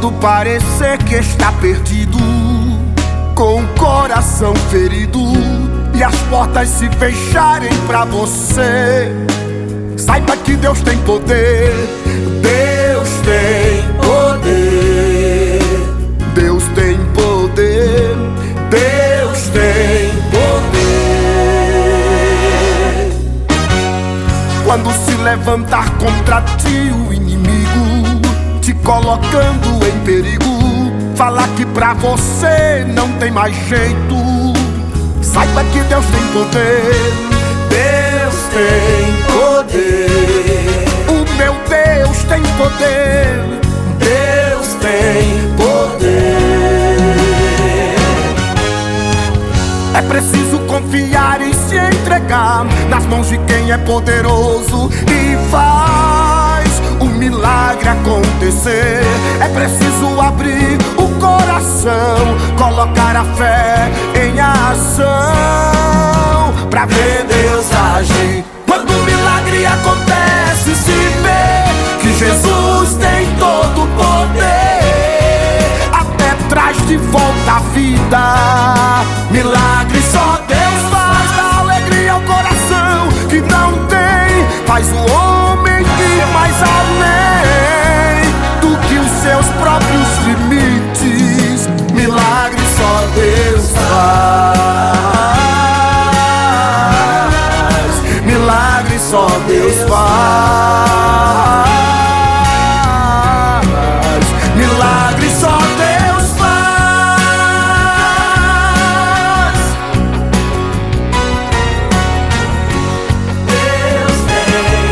Quando parecer que está perdido, com o coração ferido e as portas se fecharem pra você, saiba que Deus tem poder. Deus tem poder. Deus tem poder. Deus tem poder. Quando se levantar contra ti o inimigo, te colocando em perigo, falar que pra você não tem mais jeito, saiba que Deus tem poder. Deus tem poder. O meu Deus tem poder. Deus tem poder. É preciso confiar e se entregar nas mãos de quem é poderoso e faz o milagre acontecer. É preciso abrir o coração, colocar a fé em ação, pra ver Deus agir. Quando o milagre acontece, se vê que Jesus tem todo o poder, até traz de volta a vida. Milagre só Deus faz, dá alegria ao coração que não tem, faz o homem ir mais além do que os seus próprios limites. Milagre só Deus faz. Milagre só Deus faz. Milagre só Deus faz. Deus tem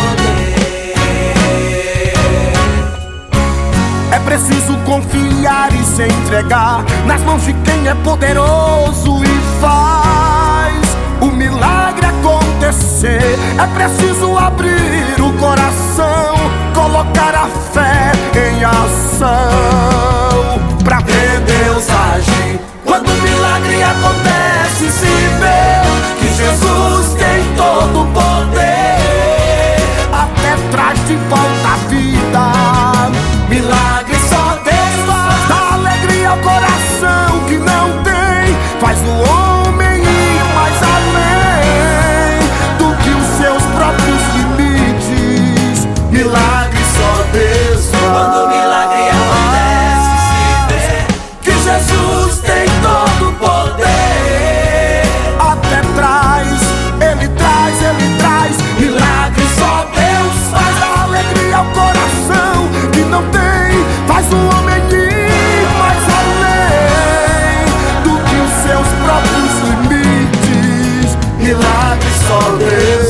poder. É preciso confiar e se entregar nas mãos de quem é poderoso e faz o milagre acontecer. É preciso abrir o coração, colocar a fé em ação, pra ver Deus agir. Quando o milagre acontece, se vê que Jesus tem todo o poder, até traz de volta a vida. Milagre só Deus faz, dá alegria ao coração que não tem, faz o homem ir mais além do que os seus próprios limites. Milagre só Deus faz. Quando o milagre acontece, se vê que Jesus tem todo o poder, até traz, Ele traz, Ele traz. Milagre só Deus faz, dá alegria ao coração que não tem, faz o homem ir mais além do que os seus próprios limites. Milagre só Deus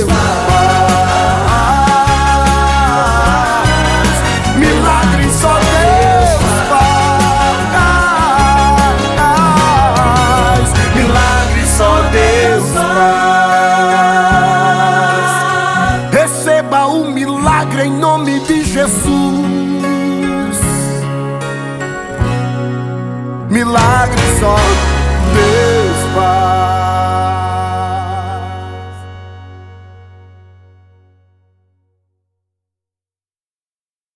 faz. Milagre só Deus faz. Milagre só Deus faz. Receba o milagre em nome de Jesus. Milagre só Deus faz.